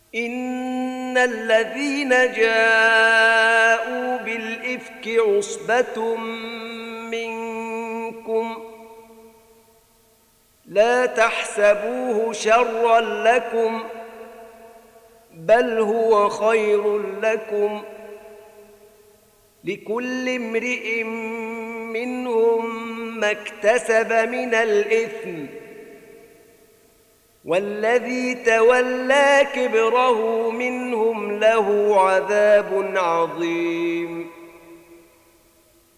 إن الذين جاءوا بالإفك عصبة منكم لا تحسبوه شرا لكم بل هو خير لكم لكل امرئ منهم ما اكتسب من الإثم والذي تولى كبره منهم له عذاب عظيم